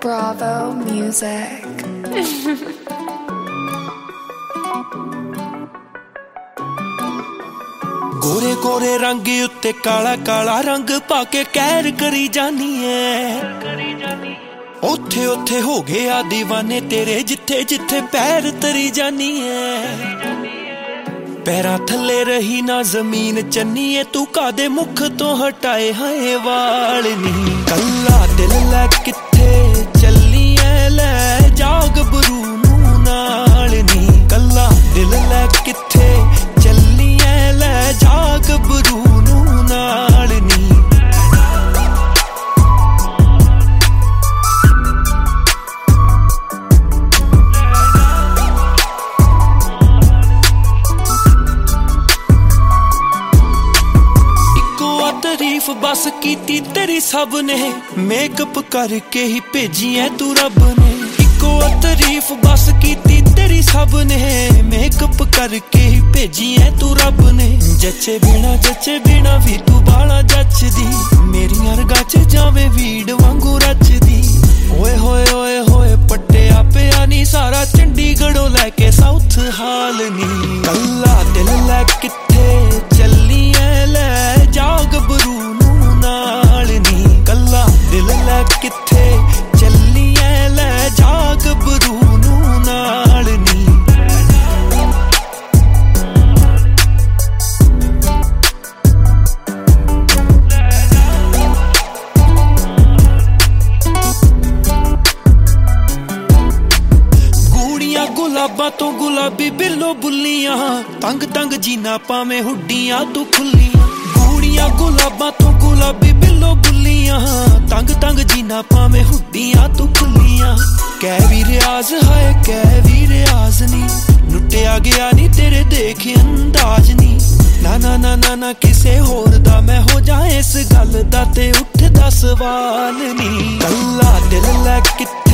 Bravo Music. गोरे गोरे रंग उत्ते काला काला रंग पाके कहर करी जानी है। ओथे ओथे हो गया दीवाने तेरे जिथे जिथे पैर तरी जानी है। पैरां थले रही ना जमीन चन्नी तू कादे मुख तो हटाए हाए वाल नी। कल्ला दिल लै किथे चली ऐ लै जाग बरू नू नाल नी। कल्ला दिल लै किथे चली ऐ लै जाग बरू नू नाल नी। तारीफ बस कीती तेरी सब ने मेकअप करके ही भेजी है तू रब ने। इको तारीफ बस कीती तेरी सब ने मेकअप करके ही भेजी है तू रब ने। जचे बिना भी तू बाला जचदी मेरियां रगा च जावे वीड वांगू रचदी। ओए होए ओए होए पट्टिया पिया नी सारा चंडीगढ़ों लैके साउथ हाल नी। कल्ला दिल लै किथे चली ऐ लै जाग बरू नू नाल नी। कल्ला दिल लै किथे चली ऐ लै जाग बरू नू नाल नी। गूड़ियां गुलाबां तो गुलाबी बिल्लो बुल्लियां तंग तंग जीना पावे हुड्डियां तू खुल्लियां। गूड़ियां गुलाबां तो गुलाबी बिल्लो बुल्लियां तंग तंग जीना पावे हुड्डियां तू खुल्लियां। कै भी रियाज है कै भी रियाज नी लुटिया गया नी तेरे देखे अंदाज नी। ना ना ना ना ना किसे होर दा मैं हो जाए इस गल दा ते उठदा सवाल नी। कल्ला दिल लै किथे